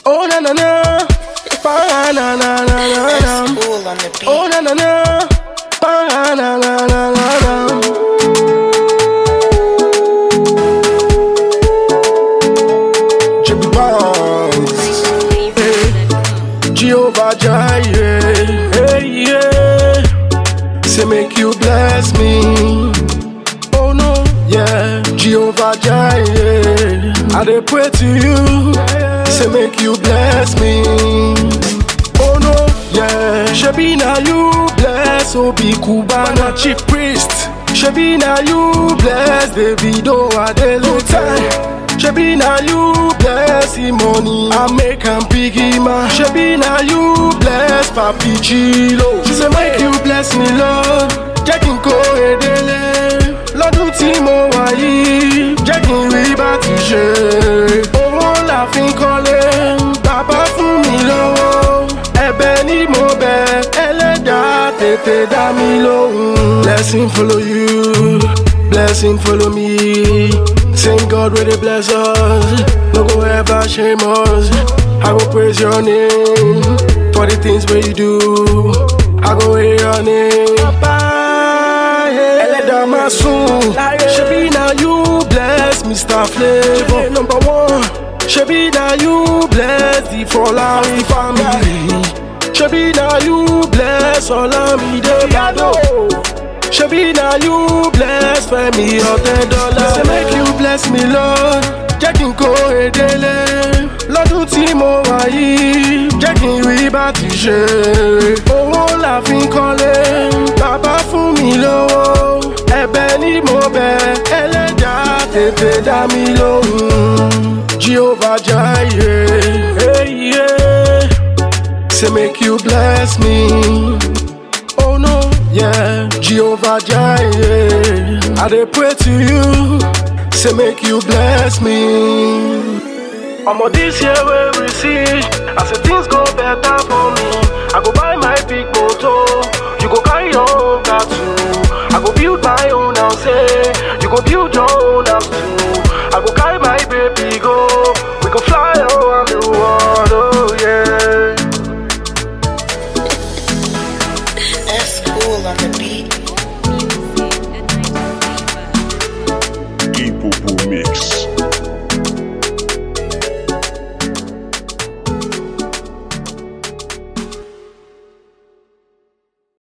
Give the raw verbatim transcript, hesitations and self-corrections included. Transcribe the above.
Oh na na na, ba na na na na na. Cool on the beat. Oh na na na, ba na na na na na. Jimmy Barnes, hey. Jehovah Jireh, hey yeah. Say make you bless me. Oh no, yeah. Jehovah Jireh, I dey pray to you. Say make you bless me. Oh no, yeah. Shebi na you bless Obi Kubana chief priest. Shebi na you bless Davido Adelotai. Shebi na you bless Imoni I make am piggy man. Shebi na you bless Papi Chilo. She say make you bless me Lord. Jẹ́ kí n kó edele lọ́dún tí mo wà yìí. Jẹ́ kí n rí bá ti ṣe. Owó la fi ń kọ́lé. Bàbá fún mi lọ́wọ́. Ẹ̀bẹ̀ ni mo bẹ̀. Ẹlẹ́dàá tètè dá mi lóhùn. Blessing follow you. Blessing follow me. Same God where they bless us. No go ever shame us. I go praise your name for the things where you do. I go hear your name. Papa, yeah. Eleda Masun. Shebi na you bless Mister Flavor. Number one. Shebi na you bless the Folari family. Shebi na you bless Olamide Bado. Shebi na you bless Femi Otedola. Say make you bless me Lord. Jẹ́ kí n kó edele lọ́dún tí mo wà yìí. Jẹ́ kí n rí bá ti ṣe. Owó la fi ń kọ́lé. Bàbá fún mi lówó. Ẹ̀bẹ̀ ni mo bẹ̀. Ẹlẹ́dàá tètè dá mi lóhùn. Jehovah Jireh, hey yeah. Say make you bless me. Oh no, yeah. Jehovah Jireh, I dey pray to you. Say make you bless me. Omo this year we receive. I say things go better for me. I go buy my big motor. You go carry your own car too. I go build my own house. Hey. You go build your own house too. I go carry my baby go. We go fly.